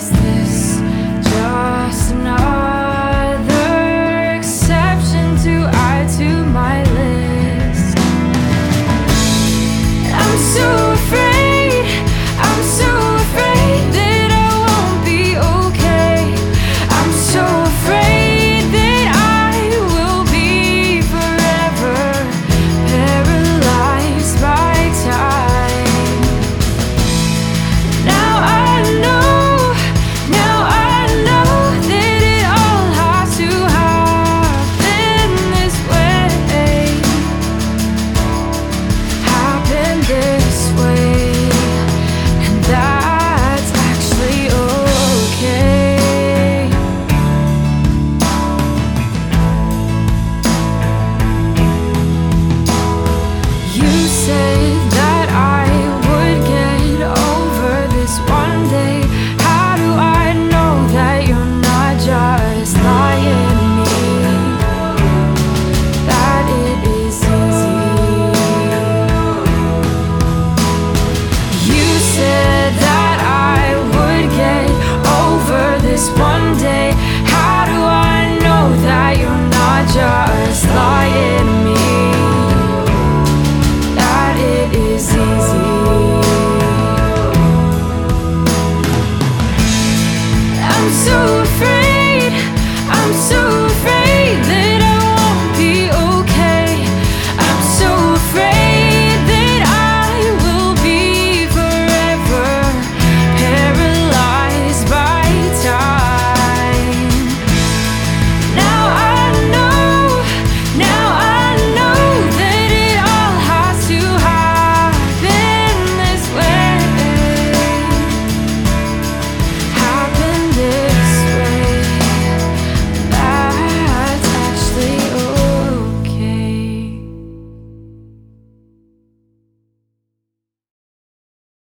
Is this just another exception to add to my list? I'm so afraid, I'm so afraid that I won't be okay. I'm so afraid that I will be forever paralyzed by time. Now I know that it all has to happen this way. Happen this way, and that's actually okay. You said that I would get over this one day. How do I know that you're not just lying to me? That it is easy. You said that I would get over this one